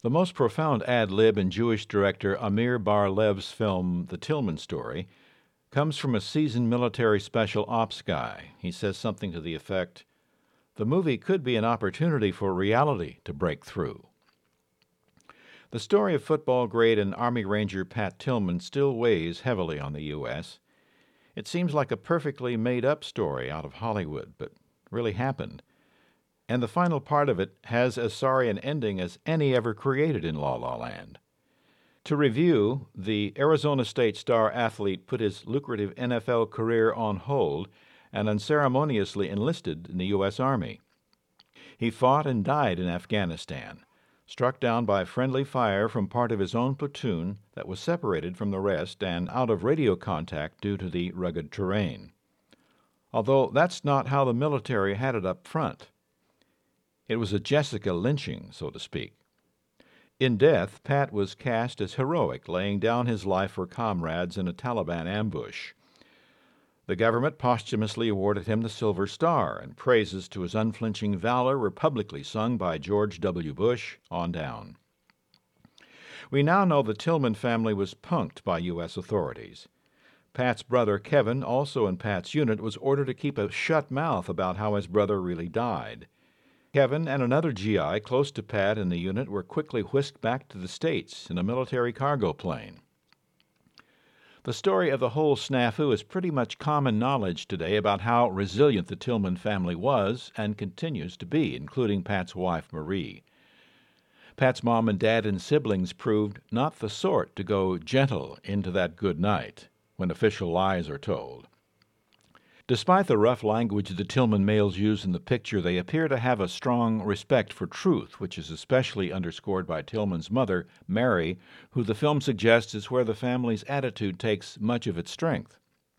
The most profound ad-lib in Jewish director Amir Bar-Lev's film The Tillman Story comes from a seasoned military special ops guy. He says something to the effect, "The movie could be an opportunity for reality to break through." The story of football grade and Army Ranger Pat Tillman still weighs heavily on the U.S. It seems like a perfectly made-up story out of Hollywood, but really happened. And the final part of it has as sorry an ending as any ever created in La La Land. To review, the Arizona State star athlete put his lucrative NFL career on hold and unceremoniously enlisted in the U.S. Army. He fought and died in Afghanistan, struck down by friendly fire from part of his own platoon that was separated from the rest and out of radio contact due to the rugged terrain. Although that's not how the military had it up front. It was a Jessica lynching, so to speak. In death, Pat was cast as heroic, laying down his life for comrades in a Taliban ambush. The government posthumously awarded him the Silver Star, and praises to his unflinching valor were publicly sung by George W. Bush on down. We now know the Tillman family was punked by U.S. authorities. Pat's brother Kevin, also in Pat's unit, was ordered to keep a shut mouth about how his brother really died. Kevin and another GI close to Pat in the unit were quickly whisked back to the States in a military cargo plane. The story of the whole snafu is pretty much common knowledge today about how resilient the Tillman family was and continues to be, including Pat's wife, Marie. Pat's mom and dad and siblings proved not the sort to go gentle into that good night when official lies are told. Despite the rough language the Tillman males use in the picture, they appear to have a strong respect for truth, which is especially underscored by Tillman's mother, Mary, who the film suggests is where the family's attitude takes much of its strength.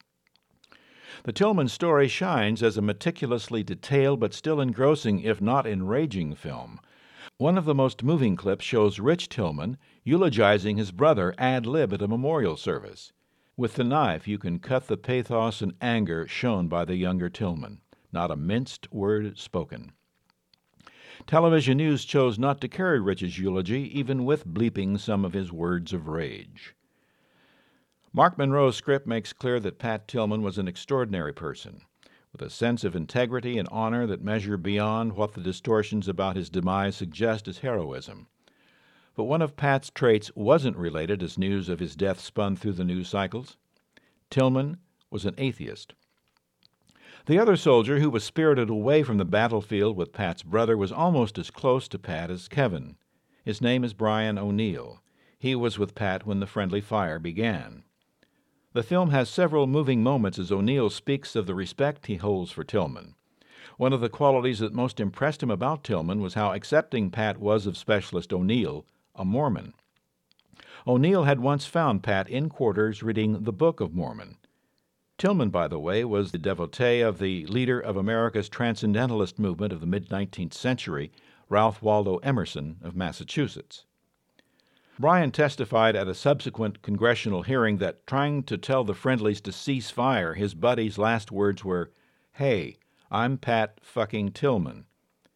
The Tillman story shines as a meticulously detailed but still engrossing, if not enraging, film. One of the most moving clips shows Rich Tillman eulogizing his brother ad lib at a memorial service. With the knife, you can cut the pathos and anger shown by the younger Tillman. Not a minced word spoken. Television news chose not to carry Rich's eulogy, even with bleeping some of his words of rage. Mark Monroe's script makes clear that Pat Tillman was an extraordinary person, with a sense of integrity and honor that measure beyond what the distortions about his demise suggest as heroism. But one of Pat's traits wasn't related as news of his death spun through the news cycles. Tillman was an atheist. The other soldier who was spirited away from the battlefield with Pat's brother was almost as close to Pat as Kevin. His name is Brian O'Neill. He was with Pat when the friendly fire began. The film has several moving moments as O'Neill speaks of the respect he holds for Tillman. One of the qualities that most impressed him about Tillman was how accepting Pat was of Specialist O'Neill, a Mormon. O'Neill had once found Pat in quarters reading the Book of Mormon. Tillman, by the way, was the devotee of the leader of America's Transcendentalist movement of the mid-19th century, Ralph Waldo Emerson of Massachusetts. Brian testified at a subsequent congressional hearing that, trying to tell the friendlies to cease fire, his buddy's last words were, "Hey, I'm Pat fucking Tillman."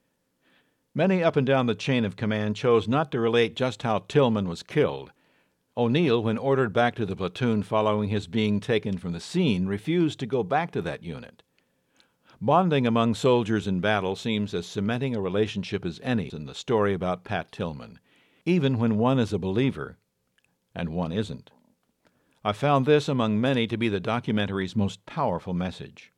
Many up and down the chain of command chose not to relate just how Tillman was killed. O'Neill, when ordered back to the platoon following his being taken from the scene, refused to go back to that unit. Bonding among soldiers in battle seems as cementing a relationship as any in the story about Pat Tillman, even when one is a believer and one isn't. I found this, among many, to be the documentary's most powerful message.